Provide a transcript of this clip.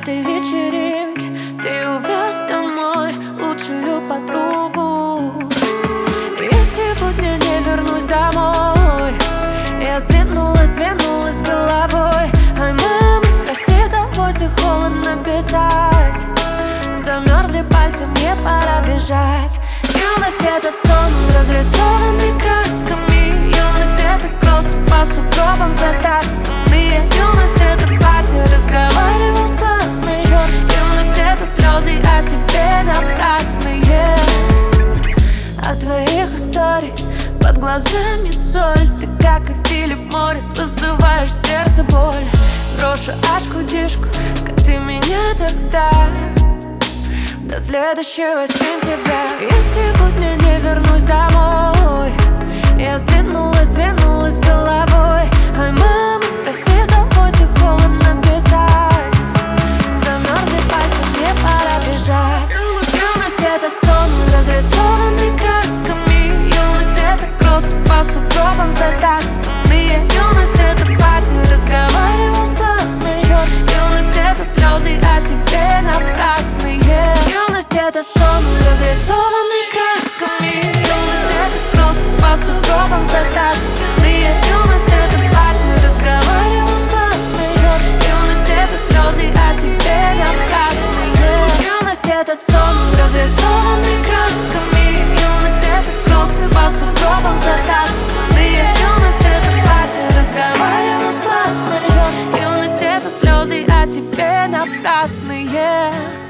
этой вечеринке ты увез домой лучшую подругу. Я сегодня не вернусь домой. Я сдвинулась головой. Ай, мама, прости за воздух, холодно писать. Замерзли пальцы, мне пора бежать. Юность — это сон, разрисованный красками. Юность — это кросс по сугробам затасканные. Юность — это пати, разговаривал с классной. Юность — это слезы, а тебе напрасные. От твоих историй под глазами соль. Ты как и Филипп Моррис вызываешь в сердце боль. Брошу ашку-дишку, как ты меня тогда. До следующего сентября. Я сегодня не вернусь домой. Я сдвинулась головой. Ай, мама, прости за воздух, холодно писать. Замерзли пальцы, мне пора бежать. Юность — это сон, разрисованный красками. Юность — это кросс по сугробам затасканные. Юность — это пати, разговаривал с классной. Юность — это слезы, а тебе напрасные. Юность — это сон, разрисованный красками. Юность — это кросс по сугробам затасканные. Юность — это пати, разговаривал с классной. Юность — это слезы, а тебе напрасные. Юность — это сон, разрисованный красками. Юность — это кросс по сугробам затасканные. Юность — это пати, разговаривал с классной. Юность — это слезы, а тебе напрасные.